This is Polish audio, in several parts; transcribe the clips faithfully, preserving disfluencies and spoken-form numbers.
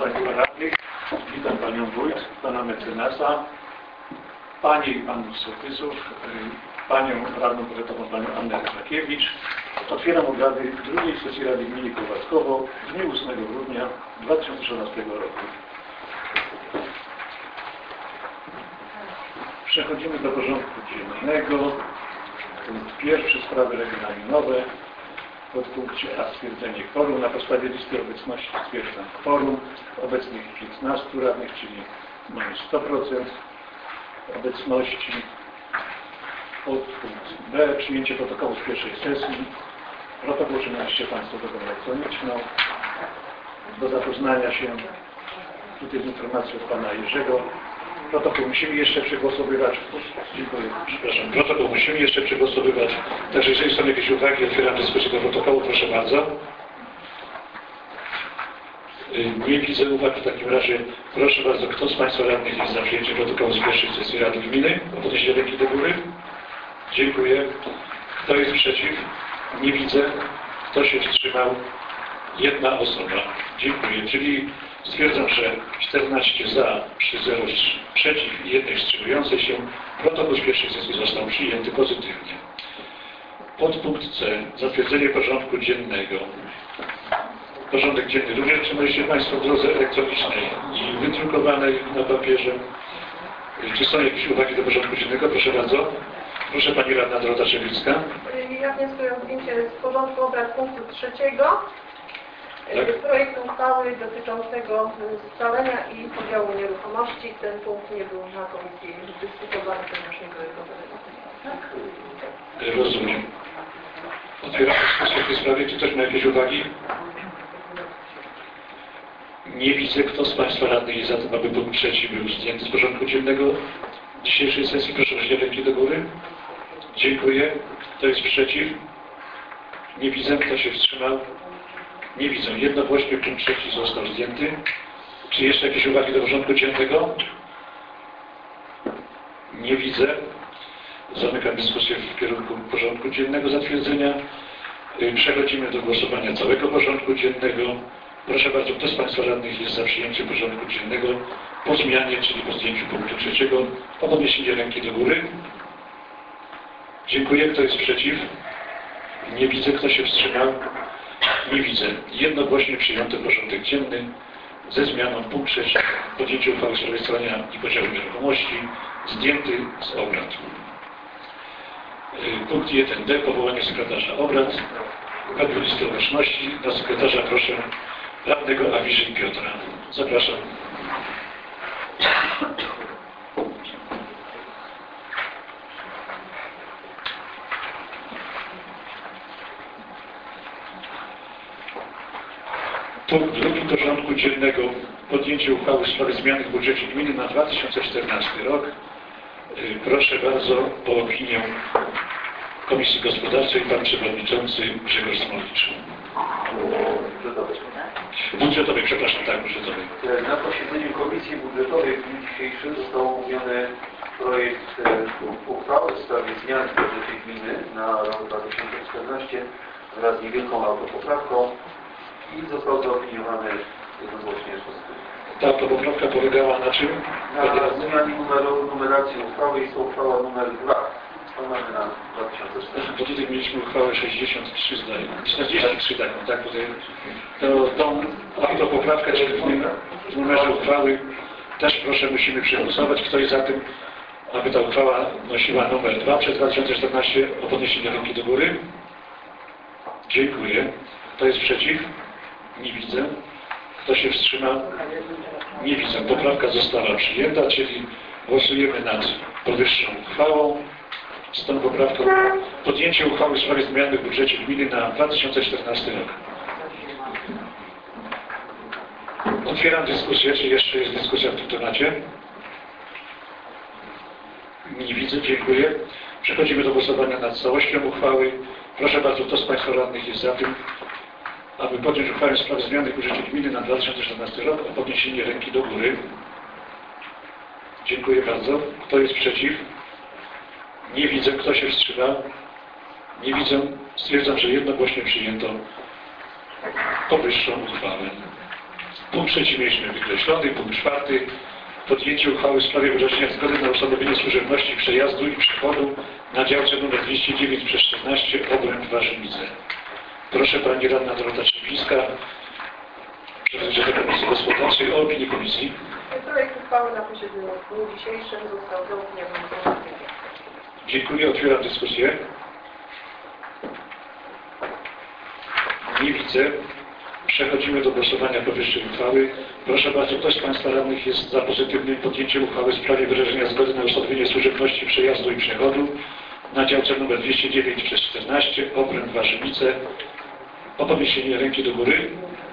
Państwa radnych, witam Panią Wójt, Pana Mecenasa, Panie i Panów Sołtysów, Panią Radną Powiatową, Panią Annę Rakiewicz. Otwieram obrady drugiej sesji Rady Gminy Kołackowo w dniu ósmego grudnia dwa tysiące szesnastego roku. Przechodzimy do porządku dziennego. Punkt pierwszy, sprawy regulaminowe. W podpunkcie A stwierdzenie kworum. Na podstawie listy obecności stwierdzam kworum. Obecnych piętnastu radnych, czyli mamy sto procent obecności. Podpunkt B. Przyjęcie protokołu z pierwszej sesji. Protokół otrzymaliście Państwo drogą elektroniczną. Do zapoznania się tutaj z informacją od Pana Jerzego. Protokół musimy jeszcze przegłosowywać. Dziękuję. Przepraszam. Protokół musimy jeszcze przegłosowywać. Także jeżeli są jakieś uwagi, otwieram dyskusję do protokołu. Proszę bardzo. Nie widzę uwag. W takim razie proszę bardzo, kto z Państwa radnych jest za przyjęciem protokołu z pierwszej sesji Rady Gminy? O podniesienie ręki do góry. Dziękuję. Kto jest przeciw? Nie widzę. Kto się wstrzymał? Jedna osoba. Dziękuję. Czyli stwierdzam, że czternaście za, przy zero przeciw i jednej wstrzymującej się. Protokół z pierwszej sesji został przyjęty pozytywnie. Podpunkt C. Zatwierdzenie porządku dziennego. Porządek dzienny również otrzymaliście Państwo w drodze elektronicznej i wydrukowanej na papierze. Czy są jakieś uwagi do porządku dziennego? Proszę bardzo. Proszę Pani Radna Dorota Czerwicka. Ja wnioskuję o zdjęcie z porządku obrad punktu trzeciego. Tak? Projekt uchwały dotyczącego scalenia i podziału nieruchomości. Ten punkt nie był na komisji dyskutowany, ponieważ nie były gotowe. Rozumiem. Otwieram dyskusję w tej sprawie. Czy ktoś ma jakieś uwagi? Nie widzę. Kto z Państwa radnych jest za tym, aby punkt trzeci był zdjęty z porządku dziennego dzisiejszej sesji? Proszę o ręki do góry. Dziękuję. Kto jest przeciw? Nie widzę. Kto się wstrzymał? Nie widzę. Jednogłośnie punkt trzeci został zdjęty. Czy jeszcze jakieś uwagi do porządku dziennego? Nie widzę. Zamykam dyskusję w kierunku porządku dziennego zatwierdzenia. Przechodzimy do głosowania całego porządku dziennego. Proszę bardzo, kto z Państwa radnych jest za przyjęciem porządku dziennego po zmianie, czyli po zdjęciu punktu trzeciego, o podniesienie ręki do góry. Dziękuję. Kto jest przeciw? Nie widzę. Kto się wstrzymał? Nie widzę. Jednogłośnie przyjęty porządek dzienny ze zmianą punkt trzeci, podjęcie uchwały w sprawie scalenia i podziału nieruchomości, zdjęty z obrad. Punkt jeden D. Powołanie sekretarza obrad. Według listy obecności na sekretarza proszę radnego Awiży Piotra. Zapraszam. Punkt drugi porządku dziennego. Podjęcie uchwały w sprawie zmiany w budżecie gminy na dwa tysiące czternasty rok. Proszę bardzo o opinię Komisji Gospodarczej Pan Przewodniczący Grzegorz Smolnicz. Budżetowej. Budżetowej, przepraszam, tak, budżetowej. Na posiedzeniu Komisji Budżetowej w dniu dzisiejszym został omówiony projekt uchwały w sprawie zmian w budżecie gminy na rok dwa tysiące czternasty wraz z niewielką autopoprawką i został zaopiniowany jednogłośnie pozytywnie. Ta poprawka polegała na czym? Na zmianie numeru, numeracji uchwały. Jest to uchwała numer dwa. To mamy na dwa tysiące czternasty. Bo tutaj mieliśmy uchwałę sześćdziesiąt trzy, zdaje, czterdzieści trzy taką, tak? Tutaj, to tą autopoprawkę, czyli w numerze uchwały też proszę musimy przegłosować. Kto jest za tym, aby ta uchwała nosiła numer dwa przez dwa tysiące czternasty o podniesienie ręki do góry? Dziękuję. Kto jest przeciw? Nie widzę. Kto się wstrzymał? Nie widzę. Poprawka została przyjęta, czyli głosujemy nad powyższą uchwałą. Z tą poprawką podjęcie uchwały w sprawie zmiany w budżecie gminy na dwa tysiące czternasty rok. Otwieram dyskusję. Czy jeszcze jest dyskusja w tym temacie? Nie widzę. Dziękuję. Przechodzimy do głosowania nad całością uchwały. Proszę bardzo, kto z Państwa radnych jest za tym, aby podjąć uchwałę w sprawie zmiany w budżecie gminy na dwa tysiące czternasty rok o podniesienie ręki do góry. Dziękuję bardzo. Kto jest przeciw? Nie widzę. Kto się wstrzymał? Nie widzę. Stwierdzam, że jednogłośnie przyjęto powyższą uchwałę. Punkt trzeci mieliśmy wykreślony. Punkt czwarty. Podjęcie uchwały w sprawie wyrażenia zgody na ustanowienie służebności przejazdu i przechodu na działce nr dwieście dziewięć przez czternaście obręb Warzynice. Proszę Pani Radna Dorota Trzepińska, przewodnicząca Komisji Gospodarczej, o opinię Komisji. Projekt uchwały na posiedzeniu w dniu dzisiejszym został zaopiniowany pozytywnie. Dziękuję. Otwieram dyskusję. Nie widzę. Przechodzimy do głosowania powyższej uchwały. Proszę bardzo, kto z Państwa radnych jest za pozytywnym podjęciem uchwały w sprawie wyrażenia zgody na ustanowienie służebności przejazdu i przechodu na działce nr dwieście dziewięć przez czternaście obręb Warzynice? O podniesienie ręki do góry.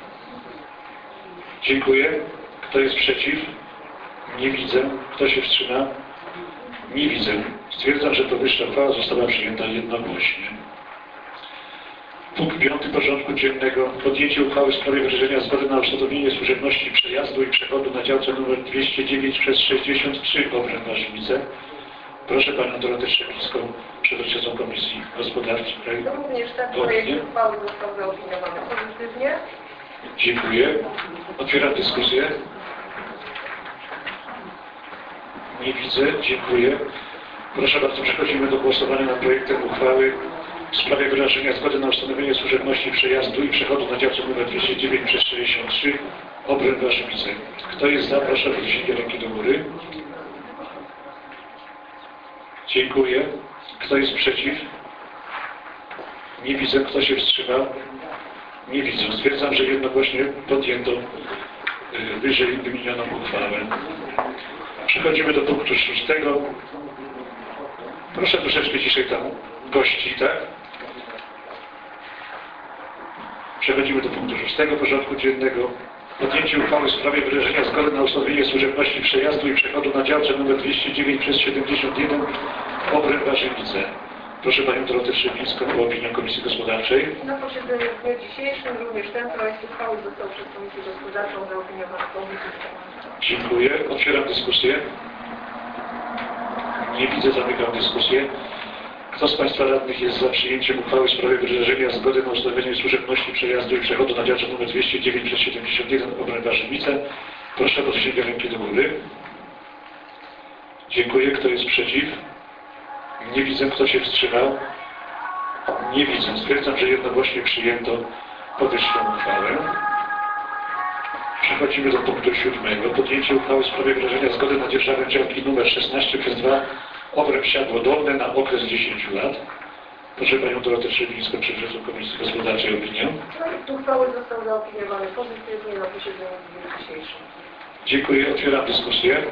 Dziękuję. Kto jest przeciw? Nie widzę. Kto się wstrzyma? Nie widzę. Stwierdzam, że powyższa uchwała została przyjęta jednogłośnie. Punkt piąty porządku dziennego. Podjęcie uchwały w sprawie wyrażenia zgody na ustanowienie służebności przejazdu i przechodu na działce nr dwieście dziewięć przez sześćdziesiąt trzy obręb Warzynice. Proszę Panią Dorotę Trzepińską, przewodniczącą Komisji Gospodarczej. Również ten projekt uchwały został zaopiniowany pozytywnie. Dziękuję. Otwieram dyskusję. Nie widzę. Dziękuję. Proszę bardzo, przechodzimy do głosowania nad projektem uchwały w sprawie wyrażenia zgody na ustanowienie służebności przejazdu i przechodu na działce nr dwieście dziewięć przez sześćdziesiąt trzy obręb Warzynice. Kto jest za? Proszę o podniesienie ręki do góry. Dziękuję. Kto jest przeciw? Nie widzę. Kto się wstrzymał? Nie widzę. Stwierdzam, że jednogłośnie podjęto wyżej wymienioną uchwałę. Przechodzimy do punktu szóstego. Proszę troszeczkę ciszej tam gości, tak? Przechodzimy do punktu szóstego porządku dziennego. Podjęcie uchwały w sprawie wyrażenia zgody na ustanowienie służebności przejazdu i przechodu na działce nr dwieście dziewięć przez siedemdziesiąt jeden obręb Warzynice. Proszę Panią Dorotę Trzepińską o opinię Komisji Gospodarczej. Na posiedzeniu w dniu dzisiejszym również ten projekt uchwały został przez Komisję Gospodarczą zaopiniowany pozytywnie. Dziękuję. Otwieram dyskusję. Nie widzę. Zamykam dyskusję. Kto z Państwa radnych jest za przyjęciem uchwały w sprawie wyrażenia zgody na ustanowienie służebności przejazdu i przechodu na działce nr dwieście dziewięć przez siedemdziesiąt jeden obręb Warzynice? Proszę o podniesienie ręki do góry. Dziękuję. Kto jest przeciw? Nie widzę. Kto się wstrzymał? Nie widzę. Stwierdzam, że jednogłośnie przyjęto powyższą uchwałę. Przechodzimy do punktu siódmego. Podjęcie uchwały w sprawie wyrażenia zgody na dzierżawę działki nr szesnaście przez dwa obręb Siadło Dolne na okres dziesięciu lat. Proszę Panią Dorotę Trzepińską, przewodniczącą Komisji Gospodarczej, o opinię. Projekt uchwały został zaopiniowany pozytywnie na posiedzeniu w dniu dzisiejszym. Dziękuję. Otwieram dyskusję.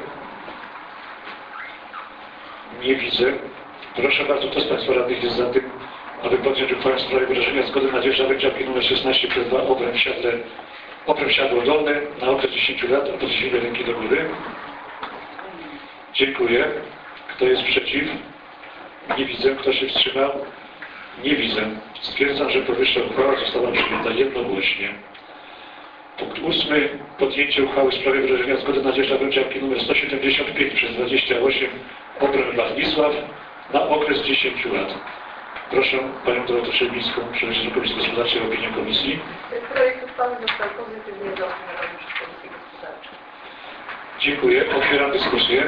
Nie widzę. Proszę bardzo, kto z Państwa radnych jest za tym, aby podjąć uchwałę w sprawie wyrażenia zgody na dzierżawę działki nr szesnaście przez dwa obręb Siadle Obręb Siadło Dolne na okres dziesięciu lat. O podniesienie ręki do góry. Dziękuję. Kto jest przeciw? Nie widzę. Kto się wstrzymał? Nie widzę. Stwierdzam, że powyższa uchwała została przyjęta jednogłośnie. Punkt ósmy. Podjęcie uchwały w sprawie wyrażenia zgody na dzierżawę działki nr sto siedemdziesiąt pięć przez dwadzieścia osiem obręb Warnisław na okres dziesięciu lat. Proszę Panią Dorotę Trzepińską, przewodniczącą Komisji Gospodarczej, o opinię Komisji. Projekt uchwały został pozytywnie zaopiniowany przez Komisję Gospodarczą. Dziękuję. Otwieram dyskusję.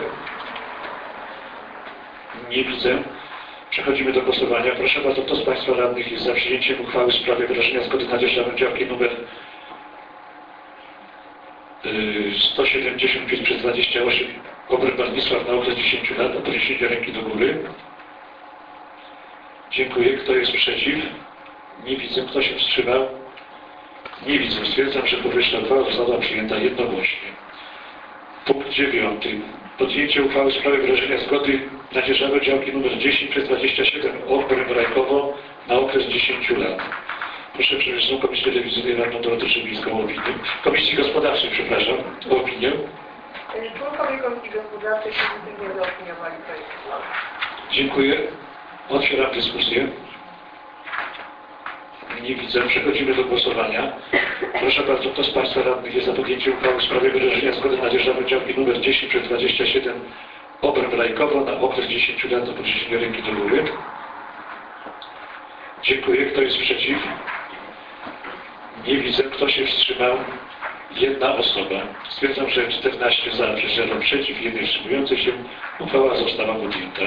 Nie widzę. Przechodzimy do głosowania. Proszę bardzo, kto z Państwa radnych jest za przyjęciem uchwały w sprawie wyrażenia zgody na dzierżawę działki nr sto siedemdziesiąt pięć przez dwadzieścia osiem obręb Warnisław na okres dziesięciu lat? O podniesienie ręki do góry. Dziękuję. Kto jest przeciw? Nie widzę. Kto się wstrzymał? Nie widzę. Stwierdzam, że powyższa uchwała została przyjęta jednogłośnie. Punkt dziewiąty. Podjęcie uchwały w sprawie wyrażenia zgody na dzierżawę działki nr dziesięć przez dwadzieścia siedem obręb Rajkowo na okres dziesięciu lat. Proszę przewodniczącą Komisji Telewizyjnej Radną Dorotę Trzepińską o opinię. Komisji Gospodarczej, przepraszam, o opinię. Członkowie Komisji Gospodarczej pozytywnie zaopiniowali projekt uchwały. Dziękuję. Otwieram dyskusję. Nie widzę. Przechodzimy do głosowania. Proszę bardzo, kto z Państwa radnych jest za podjęciem uchwały w sprawie wyrażenia zgody na dzierżawę działki nr dziesięć przez dwadzieścia siedem obręb Rajkowo na okres dziesięciu lat? O podniesienie ręki do góry. Dziękuję. Kto jest przeciw? Nie widzę. Kto się wstrzymał? jedna osoba. Stwierdzam, że czternaście za, zero przeciw, jeden wstrzymujący się. Uchwała została podjęta.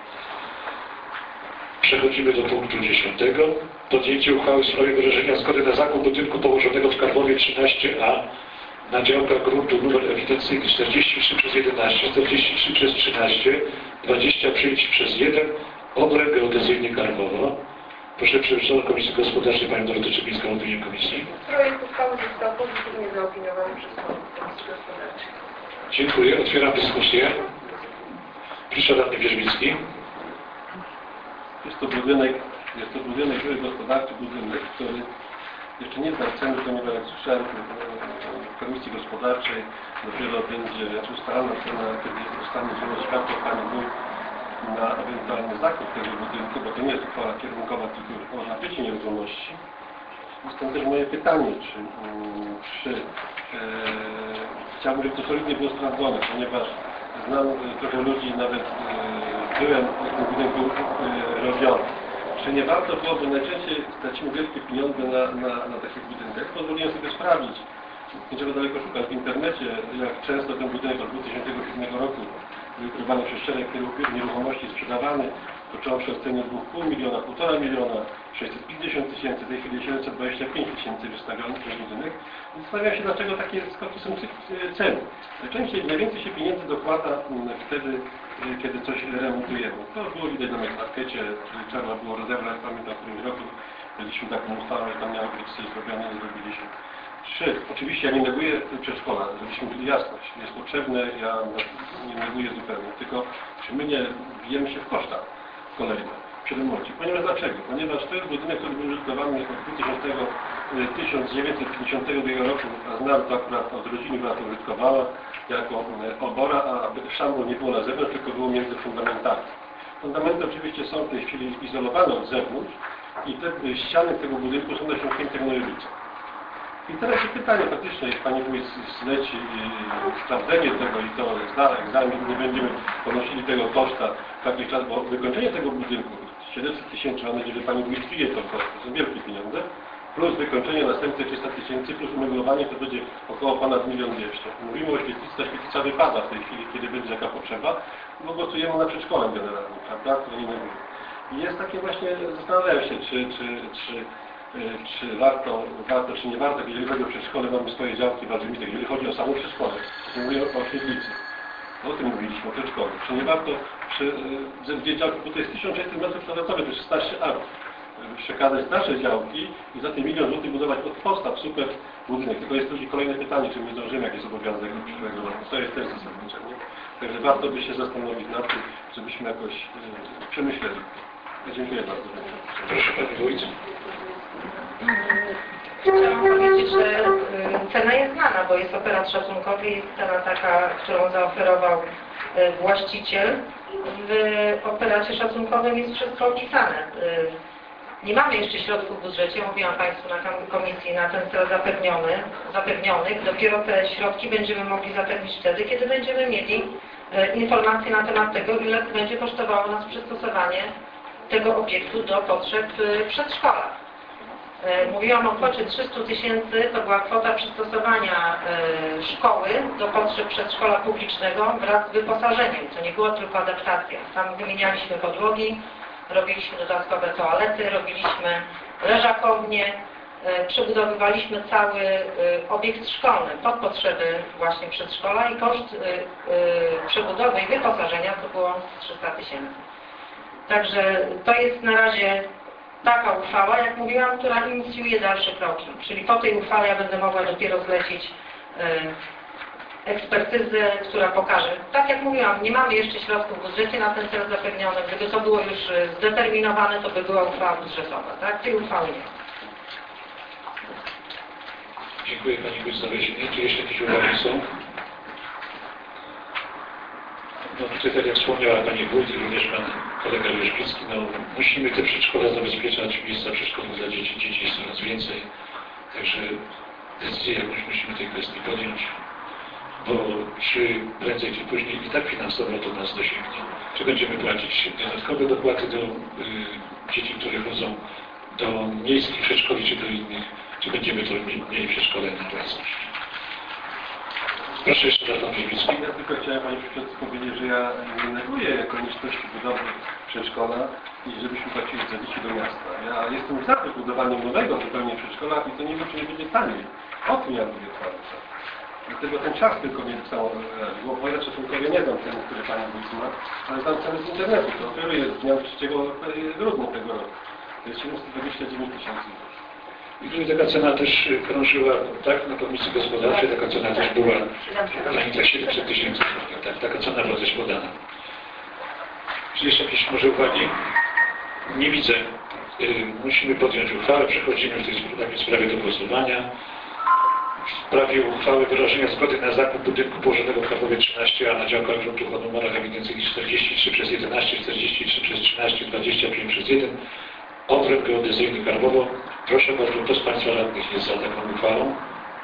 Przechodzimy do punktu dziesiątego. Podjęcie uchwały w sprawie wyrażenia zgody na zakup budynku położonego w Karwowie trzynaście A na działkach gruntu numer ewidencyjny czterdzieści trzy przez jedenaście, czterdzieści trzy przez trzynaście, dwadzieścia pięć przez jeden, obręb geodezyjny Karwowo. Proszę przewodniczącą Komisji Gospodarczej Panią Dorotę Czepińską o opinię Komisji. Projekt uchwały został pozytywnie zaopiniowany przez Komisję Gospodarczą. Dziękuję. Otwieram dyskusję. Proszę Radny Wierzbicki. Jest to budynek, jest to budynek gospodarczy, budynek, który jeszcze nie zna ceny, ponieważ jak słyszałem w Komisji Gospodarczej dopiero będzie ustalana cena, kiedy zostanie złożona świadczenie Pani Wójt na ewentualny zakup tego budynku, bo to nie jest uchwała kierunkowa, tylko uchwała na nabycie nieruchomości. Stąd też moje pytanie, czy, czy e, chciałbym, żeby to solidnie było sprawdzone, ponieważ znam trochę ludzi, nawet e, byłem w tym budynku e, robiony. Czy nie warto byłoby, najczęściej tracimy wielkie pieniądze na, na, na takich budynkach. Pozwoliłem sobie sprawdzić, nie trzeba daleko szukać w internecie, jak często ten budynek od dwa tysiące siódmego roku był ukrywany przez szereg nieruchomości sprzedawany, począwszy od ceny dwa i pół miliona, półtora miliona, sześćset pięćdziesiąt tysięcy, w tej chwili siedemset dwadzieścia pięć tysięcy wystawiony przez budynek. Zastanawiam się, dlaczego takie skoki są ceny. Najczęściej najwięcej się pieniędzy dokłada wtedy, kiedy coś remontujemy. To było widać na markecie, czyli trzeba było rozebrać, pamiętam w którymś roku, mieliśmy taką uchwałę, że tam miało być coś zrobione, nie zrobiliśmy. Trzy. Oczywiście ja nie neguję przedszkola, żebyśmy byli jasność. Jest potrzebne, ja nie neguję zupełnie. Tylko czy my nie bijemy się w koszta kolejne w Siedemolci? Ponieważ dlaczego? Ponieważ to jest budynek, który był użytkowany od tysiąc dziewięćset pięćdziesiątego drugiego roku, a znam to akurat od rodziny, która to użytkowała jako obora, a szambo nie było na zewnątrz, tylko było między fundamentami. Fundamenty oczywiście są w tej chwili izolowane od zewnątrz i te ściany tego budynku są nasiąknięte gnojowicą. I teraz się pytanie faktycznie, jak Pani Wójt zleci sprawdzenie tego i to zda egzamin, nie będziemy ponosili tego koszta w jakiś czas, bo wykończenie tego budynku siedemset tysięcy, mam nadzieję, że Pani Wójt czuje to koszt, to są wielkie pieniądze, plus wykończenie następne trzysta tysięcy, plus umeblowanie to będzie około ponad milion dwieście. Mówimy o świetlicy, ta świetlica wypada w tej chwili, kiedy będzie jaka potrzeba, bo głosujemy na przedszkolę generalnie, prawda, które nie neguje. I jest takie właśnie, zastanawiam się, czy, czy, czy czy warto, warto, czy nie warto, jeżeli chodzi o przedszkole, mamy swoje działki w Waldzymitach, jeżeli chodzi o samą przedszkolę, to mówię o świetlicy. O tym mówiliśmy, o przedszkolu. Czy nie warto przy, ze dwie działki, bo to jest tysiąc sześćset metrów kwadratowych, to jest starszy art, przekazać nasze działki i za ten milion złotych budować od podstaw super budynek. Tylko jest tu kolejne pytanie, czy my zdążymy, jak jest obowiązek do przyszłego roku. To jest też zasadnicze, nie? Także warto by się zastanowić nad tym, żebyśmy jakoś yy, przemyśleli. Dziękuję bardzo. Proszę Pani Wójt. Chciałam powiedzieć, że cena jest znana, bo jest operat szacunkowy, jest cena taka, którą zaoferował właściciel. W operacie szacunkowym jest wszystko opisane. Nie mamy jeszcze środków w budżecie, mówiłam Państwu na komisji, na ten cel zapewniony, zapewnionych. Dopiero te środki będziemy mogli zapewnić wtedy, kiedy będziemy mieli informacje na temat tego, ile będzie kosztowało nas przystosowanie tego obiektu do potrzeb przedszkola. Mówiłam o kwocie trzysta tysięcy, to była kwota przystosowania szkoły do potrzeb przedszkola publicznego wraz z wyposażeniem. To nie było tylko adaptacja. Tam wymienialiśmy podłogi, robiliśmy dodatkowe toalety, robiliśmy leżakownie, przebudowywaliśmy cały obiekt szkolny pod potrzeby właśnie przedszkola i koszt przebudowy i wyposażenia to było trzysta tysięcy. Także to jest na razie taka uchwała, jak mówiłam, która inicjuje dalsze kroki. Czyli po tej uchwale ja będę mogła dopiero zlecić y, ekspertyzę, która pokaże. Tak jak mówiłam, nie mamy jeszcze środków w budżecie na ten cel zapewniony. Gdyby to było już zdeterminowane, to by była uchwała budżetowa. Tak? Tej uchwały nie. Dziękuję Pani Wójt za wyjaśnienie. Czy jeszcze jakieś uwagi są? No tutaj, tak jak wspomniała Pani Wójt i również Pan kolega Wierzbicki, no musimy te przedszkola zabezpieczać, miejsca przedszkolne dla dzieci, dzieci jest coraz więcej. Także decyzję jakąś musimy tej kwestii podjąć, bo czy prędzej czy później i tak finansowo to nas dosięgnie. Czy będziemy płacić dodatkowe dopłaty do y, dzieci, które chodzą do miejskich przedszkoli czy do innych, czy będziemy to mieli przedszkole na własność. Proszę jeszcze raz Pan Żywicki. Ja tylko chciałem Panie Przewodniczący powiedzieć, że ja nie neguję konieczności budowy przedszkola i żebyśmy płacili za dzieci do miasta. Ja jestem za budowaniem nowego zupełnie przedszkola i to nie wiem, czy nie będzie taniej. O tym ja mówię cały czas. Dlatego ten czas tylko mnie cało bo bo ja szacunkowie nie znam ceny, które Pani Wójt ma, ale znam ceny z internetu. To oferuje z dnia trzeciego grudnia tego roku. To jest siedemset dwadzieścia dziewięć tysięcy. I tutaj taka cena też krążyła, tak, na Komisji Gospodarczej, taka cena też była w granicach siedemset tysięcy, tak, taka cena była też podana. Czy jeszcze jakieś może uwagi? Nie widzę. Yy, musimy podjąć uchwałę, przechodzimy w tej takiej sprawie do głosowania. W sprawie uchwały wyrażenia zgody na zakup budynku położonego w Karpowie trzynaście A na działkach gruntów o numerach ewidencyjnych czterdzieści trzy przez jedenaście, czterdzieści trzy przez trzynaście, dwadzieścia pięć przez jeden. Okręg geodezyjny Karpowo. Proszę bardzo, kto z Państwa radnych jest za taką uchwałą?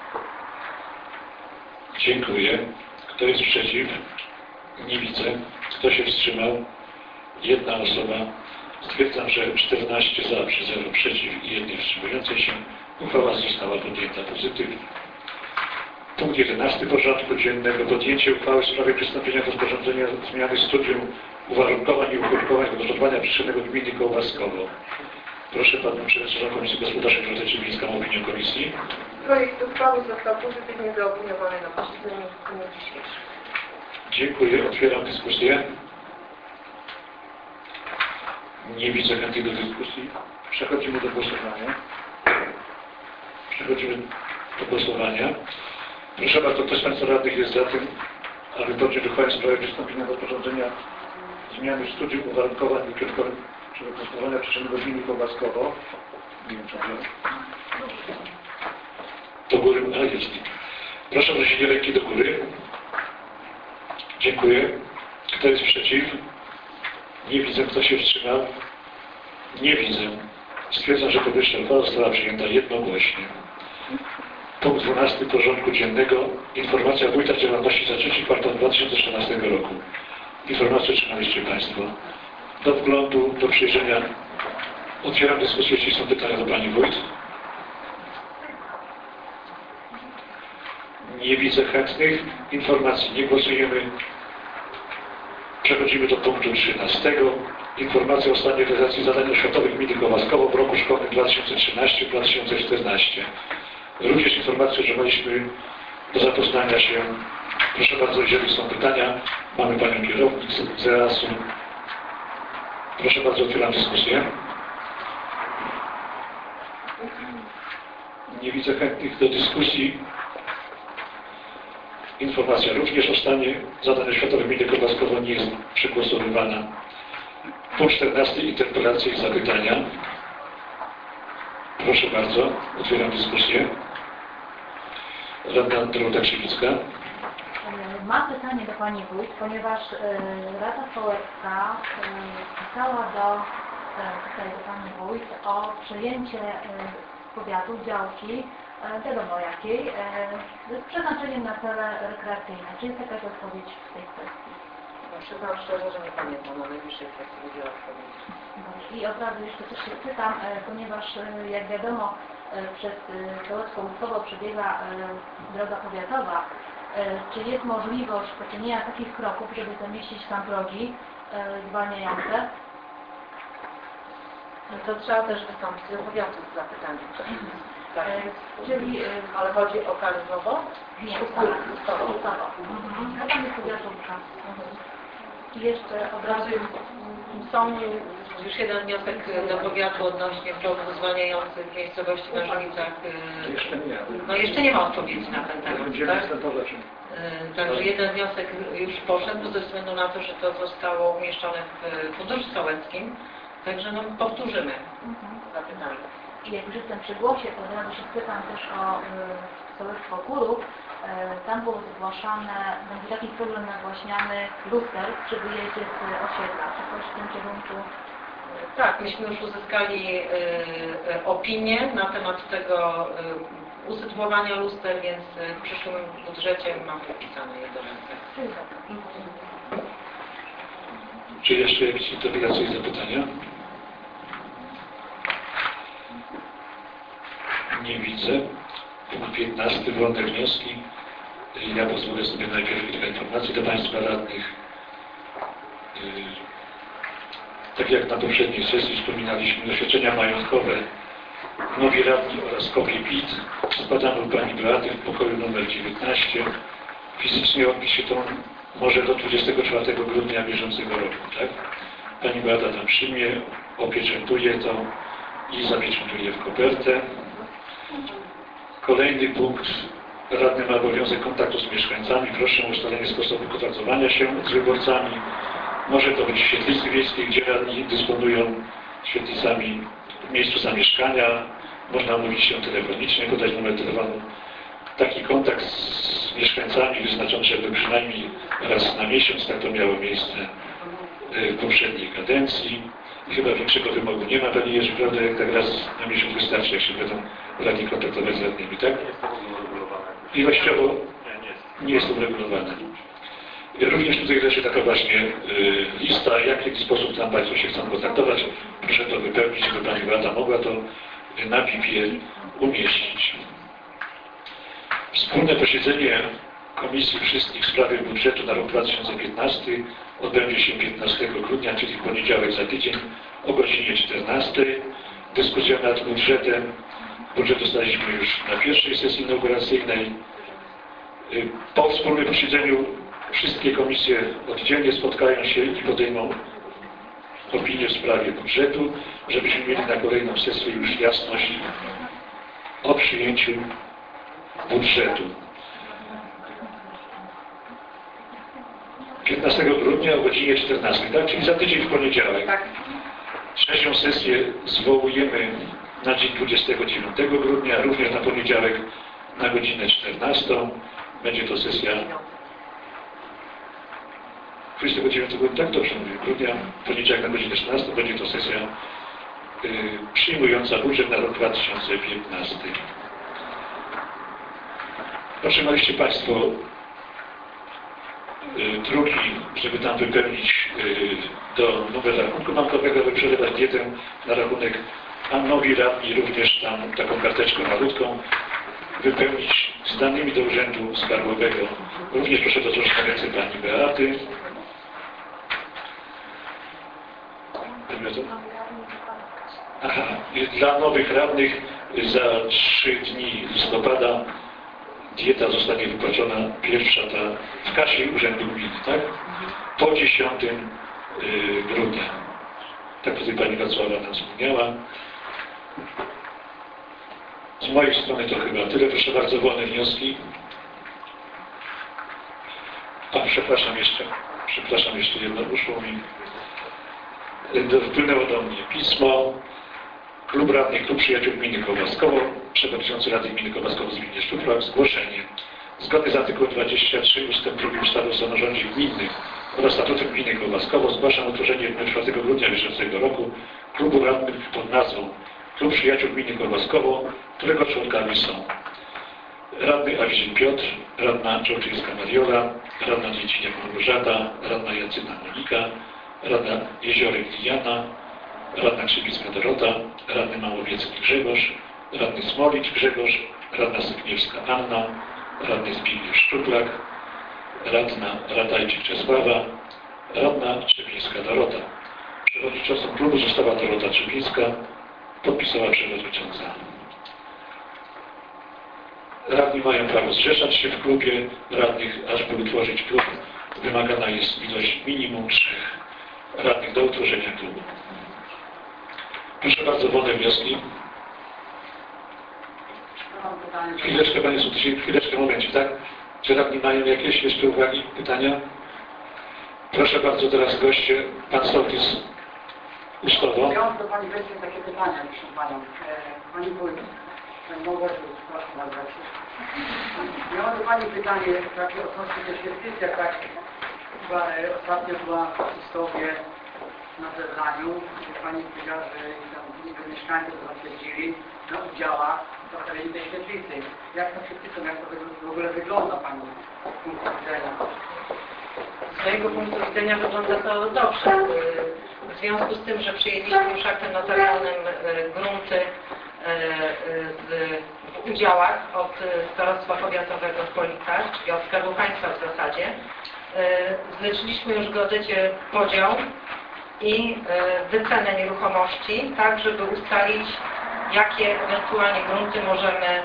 Dziękuję. Kto jest przeciw? Nie widzę. Kto się wstrzymał? Jedna osoba. Stwierdzam, że czternaście za, przy zero przeciw i jednej wstrzymującej się. Uchwała została podjęta pozytywnie. Punkt jedenasty porządku dziennego. Podjęcie uchwały w sprawie przystąpienia do sporządzenia zmiany studium uwarunkowań i uwarunkowań wygospodarowania przestrzennego gminy Kołbaskowo. Proszę Panią Przewodniczącą Komisji Gospodarczej Proteccji Miejską o opinię Komisji. Projekt uchwały został pozytywnie zaopiniowany na posiedzeniu w dniu dzisiejszym. Dziękuję. Otwieram dyskusję. Nie widzę chętnych do dyskusji. Przechodzimy do głosowania. Przechodzimy do głosowania. Proszę bardzo, kto z Państwa radnych jest za tym, aby podjąć uchwałę w sprawie przystąpienia do sporządzenia zmiany studium uwarunkowań i kierunkowych wygospodarowania przestrzennego gminy Kołbaskowo. Nie wiem, czy do góry, ale jest. Proszę o podniesienie ręki do góry. Dziękuję. Kto jest przeciw? Nie widzę. Kto się wstrzymał? Nie widzę. Stwierdzam, że powyższa uchwała została przyjęta jednogłośnie. Punkt dwunasty porządku dziennego. Informacja wójta działalności za trzeci kwartał dwa tysiące czternastego roku. Informację otrzymaliście Państwo. Do wglądu, do przejrzenia. Otwieram dyskusję, jeśli są pytania do Pani Wójt. Nie widzę chętnych. Informacji nie głosujemy. Przechodzimy do punktu trzynastego. Informacja o stanie realizacji zadań oświatowych gminy Kołbaskowo w roku szkolnym dwa tysiące trzynastym dwa tysiące czternastym. Również informację otrzymaliśmy do zapoznania się. Proszę bardzo, jeżeli są pytania, mamy Panią kierownik z E A S-u. Proszę bardzo, otwieram dyskusję. Nie widzę chętnych do dyskusji. Informacja również o stanie zadań oświatowych gminy Kołbaskowo nie jest przegłosowywana. Punkt czternasty. Interpelacje i zapytania. Proszę bardzo, otwieram dyskusję. Radna Dorota Krzywicka. Mam pytanie do Pani Wójt, ponieważ y, Rada Sołecka y, pisała do, y, tutaj do Pani Wójt o przejęcie y, powiatu działki, y, wiadomo jakiej, y, z przeznaczeniem na cele rekreacyjne. Czy jest jakaś odpowiedź w tej kwestii? No, przyznam szczerze, że nie pamiętam na najbliższej kwestii będzie odpowiedź. Dobrze. I od razu jeszcze coś się pytam, y, ponieważ y, jak wiadomo y, przez y, Sołecką Łuskowo przebiega y, droga powiatowa. Czy jest możliwość poczynienia takich kroków, żeby zamieścić tam drogi e, zwalniające? No to trzeba też wystąpić do powiatu z zapytaniem. Tak. E, czyli... E, Ale chodzi o Karłowo? nie, ustawa. Ustawa. Ustawa. Mhm. No tam jest powiatówka. I jeszcze od razu... Są już jeden wniosek do powiatu odnośnie progów zwalniających w miejscowości w Narzonicach. Jeszcze nie. No jeszcze nie ma odpowiedzi na ten temat, Będziemy tak? następować. Także jeden wniosek już poszedł ze względu na to, że to zostało umieszczone w Funduszu Sołeckim. Także no, powtórzymy Mhm. zapytanie. I jak już jestem przy głosie, to od razu się pytam też o y, Sołectwo Górów. Y, tam było zgłaszane, będzie taki problem nagłaśniany luster przy wyjeździe z osiedla. Czy coś w tym kierunku? Tak, myśmy już uzyskali y, y, opinię na temat tego y, usytuowania luster, więc w przyszłym budżecie mam wypisane je do ręce. Czyli tak. Czy jeszcze jakieś interpelacje i zapytania? Nie widzę. Punkt piętnasty. Wolne wnioski. Ja pozwolę sobie najpierw kilka informacji do Państwa radnych. Tak jak na poprzedniej sesji wspominaliśmy, doświadczenia majątkowe nowi radni oraz kopie P I T składano u Pani Beaty w pokoju numer dziewiętnaście. Fizycznie odbyć się to może do dwudziestego czwartego grudnia bieżącego roku, tak? Pani Beata tam przyjmie, opieczętuje to i zapieczętuje w kopertę. Kolejny punkt. Radny ma obowiązek kontaktu z mieszkańcami. Proszę o ustalenie sposobu kontaktowania się z wyborcami. Może to być w świetlicy wiejskiej, gdzie radni dysponują świetlicami w miejscu zamieszkania. Można umówić się telefonicznie, podać numer telefonu. Taki kontakt z mieszkańcami wyznaczony, żeby przynajmniej raz na miesiąc, tak to miało miejsce w poprzedniej kadencji. I chyba większego wymogu nie ma, Panie Jerzy, prawda, jak tak raz na miesiąc wystarczy, jak się będą radni kontaktować z radnymi, tak? Ilościowo nie jest uregulowane. Również tutaj leży taka właśnie y, lista, jak w jaki sposób tam Państwo się chcą kontaktować. Proszę to wypełnić, żeby Pani Beata mogła to na P I P-ie umieścić. Wspólne posiedzenie Komisji Wszystkich w sprawie budżetu na rok dwa tysiące piętnasty odbędzie się piętnastego grudnia, czyli w poniedziałek za tydzień o godzinie czternastej. Dyskusja nad budżetem. Budżet dostaliśmy już na pierwszej sesji inauguracyjnej. Po wspólnym posiedzeniu wszystkie komisje oddzielnie spotkają się i podejmą opinię w sprawie budżetu, żebyśmy mieli na kolejną sesję już jasność o przyjęciu budżetu. piętnastego grudnia o godzinie czternastej, tak? Czyli za tydzień w poniedziałek. Tak. Trzecią sesję zwołujemy na dzień dwudziestego dziewiątego grudnia, również na poniedziałek na godzinę czternastą. Będzie to sesja dwudziestego dziewiątego grudnia, tak dobrze mówię, grudnia, poniedziałek na godzinę czternastą będzie to sesja y, przyjmująca budżet na rok dwa tysiące piętnasty. Otrzymaliście Państwo y, drugi, żeby tam wypełnić y, do numer rachunku bankowego, aby przelewać dietę na rachunek, a nowi radni również tam taką karteczkę malutką wypełnić z danymi do Urzędu Skarbowego. Również proszę dotrzeć na ręce Pani Beaty. Aha, dla nowych radnych za trzy dni listopada dieta zostanie wypłacona pierwsza ta w kasie Urzędu Gminy, tak? Po dziesiątego grudnia. Tak tutaj Pani Wacława nam wspomniała. Z mojej strony to chyba tyle. Proszę bardzo, wolne wnioski. A przepraszam jeszcze, przepraszam jeszcze jedno, uszło mi. Wpłynęło do mnie pismo. Klub Radnych, Klub Przyjaciół Gminy Kołbaskowo, Przewodniczący Rady Gminy Kołbaskowo Zbigniew Sztuflak, zgłoszenie. Zgodnie z artykułem dwudziestym trzecim ustęp drugi ustawy o samorządzie gminnym oraz statutem Gminy Kołbaskowo zgłaszam utworzenie w dniu czwartego grudnia bieżącego roku Klubu Radnych pod nazwą Klub Przyjaciół Gminy Kołbaskowo, którego członkami są radny Awizin Piotr, radna Czołczyńska Mariola, radna Dziedziniak Małgorzata, radna Jacyna Monika, radna Jeziorek Liliana, radna Krzywicka Dorota, radny Małowiecki Grzegorz, radny Smolicz Grzegorz, radna Sykniewska Anna, radny Zbigniew Szczuplak, radna Radajczyk Czesława, radna Trzepińska Dorota. Przewodniczącą klubu została Dorota Trzepińska, podpisała przewodnicząca. Radni mają prawo zrzeszać się w klubie radnych, aż by utworzyć klub wymagana jest ilość minimum trzech radnych do utworzenia klubu. Proszę bardzo, wolne wnioski. Chwileczkę, Panie Sołtysie, chwileczkę, momencie, tak? Czy radni mają jakieś jeszcze uwagi, pytania? Proszę bardzo, teraz goście, Pan Sołtys Ustowo. Ja mam do Pani Wersji takie pytania, proszę Panią. E, Pani Wójt, Pani Małgosiu, proszę bardzo. Ja mam do Pani pytanie takie odnośnie tej świetlicy, jak tak chyba e, ostatnio była w Ustowie na zebraniu, gdzie Pani powiedziała, że tam niby mieszkańcy to zatwierdzili na udziałach w postawieniu tej świetlicy. Jak ta świetlicą, jak to w ogóle wygląda Pani z punktu widzenia? Z mojego punktu widzenia wygląda to dobrze. W związku z tym, że przyjęliśmy już aktem notarialnym grunty z udziałach od Starostwa Powiatowego w Policach, czyli od Skarbu Państwa w zasadzie. Zleczyliśmy już w geodecie podział i wycenę nieruchomości, tak żeby ustalić, jakie ewentualnie grunty możemy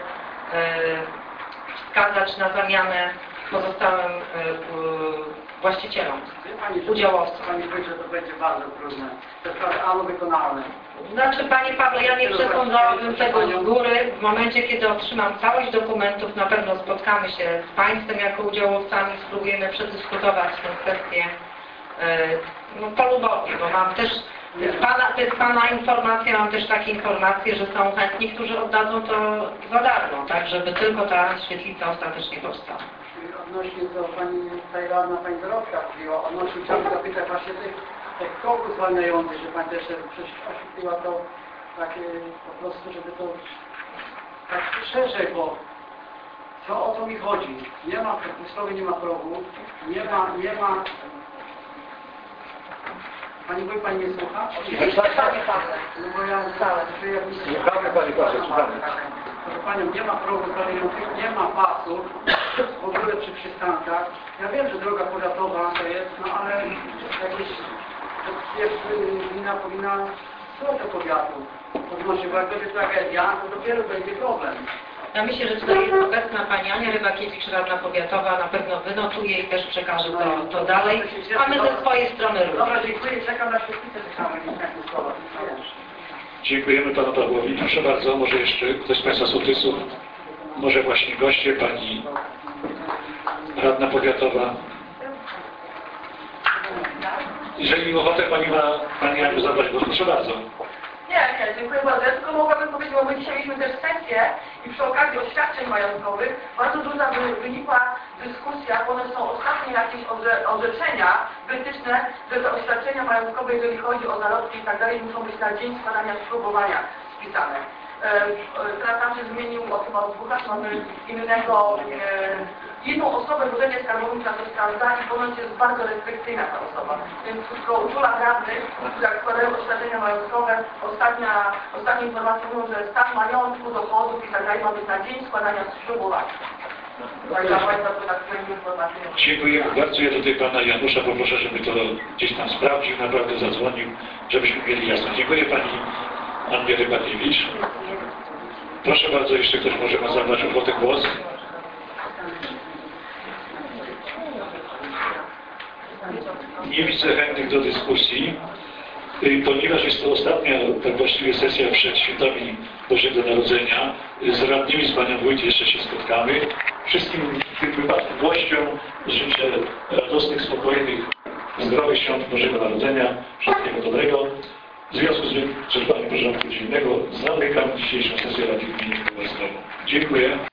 wskazać na zamianę pozostałym właścicielom, udziałowcom. Pani mówi, że to będzie bardzo trudne. To jest albo wykonalne. Znaczy, Panie Pawle, ja nie przesądzałabym tego z góry. W momencie, kiedy otrzymam całość dokumentów, na pewno spotkamy się z Państwem jako udziałowcami, spróbujemy przedyskutować tę kwestię no, polubowo, bo mam też, to jest, pana, to jest Pana informacja, mam też takie informacje, że są chętni, którzy oddadzą to za darmo, tak, żeby tylko ta świetlica ostatecznie powstała. Odnośnie do Pani tutaj radna, Pani Dorobka mówiła, odnośnie chciałbym zapytać właśnie tych, tych kroków zwalniających, że Pani też oświetliła to takie po prostu, żeby to tak szerzej, bo co o co mi chodzi? Nie ma, w ustawie nie ma progu, nie ma, nie ma... Pani mówi, Pani nie słucha? Oczywiście, Panie Pawle. No bo ja wcale, że ja nie Słuchamy, Pani Poseł, słuchamy. Proszę Panią, nie ma progów zwalniających, nie ma pasów w ogóle przy przystankach. Ja wiem, że droga powiatowa to jest, no ale jakieś jest wina powinna służba powiatu. Odnośnie, bo jak będzie tragedia, to dopiero będzie problem. Ja myślę, że tutaj jest obecna Pani Ania Rybakiewicz, radna powiatowa, na pewno wynotuje i też przekaże to, to dalej, a my ze swojej strony również. Dobra, dziękuję, czekam na świetlicę, czekamy na słowa. Dziękujemy Panu Pawłowi. Proszę bardzo, może jeszcze ktoś z Państwa sołtysów, może właśnie goście, Pani radna powiatowa. Jeżeli ochotę Pani ma, Pani Aniu, zabrać głos, proszę bardzo. Nie, nie, dziękuję bardzo. Ja tylko mogłabym powiedzieć, bo my dzisiaj mieliśmy też sesję i przy okazji oświadczeń majątkowych bardzo duża wy, wynikła dyskusja, bo one są ostatnie jakieś orze, orzeczenia, wytyczne, że te oświadczenia majątkowe, jeżeli chodzi o zarobki i tak dalej, muszą być na dzień składania ślubowania spisane. E, teraz tam się zmienił, o chyba od dwóch lat mamy innego, e, inną osobę w urzędzie skarbowym, która to sprawdza i ponoć jest bardzo restrykcyjna ta osoba. Więc tylko uczula radnych, jak składają oświadczenia majątkowe, ostatnia, ostatnie informacje mówią, że stan majątku, dochodów i tak dalej ma być na dzień składania ślubowania. Dziękujemy bardzo. Ja tutaj Pana Janusza poproszę, żeby to gdzieś tam sprawdził, naprawdę zadzwonił, żebyśmy mieli jasność. Dziękuję Pani Annie Rybakiewicz. Proszę bardzo, jeszcze ktoś może ma zabrać ochotę głos. Nie widzę chętnych do dyskusji, ponieważ jest to ostatnia, tak właściwie sesja przed świętami Bożego Narodzenia. Z radnymi, z Panią Wójt jeszcze się spotkamy. Wszystkim w tym wypadku gościom życzę radosnych, spokojnych, zdrowych świąt Bożego Narodzenia. Wszystkiego dobrego. W związku z wyczerpaniem porządku dziennego zamykam dzisiejszą sesję Rady Gminy Kowalskiego. Dziękuję.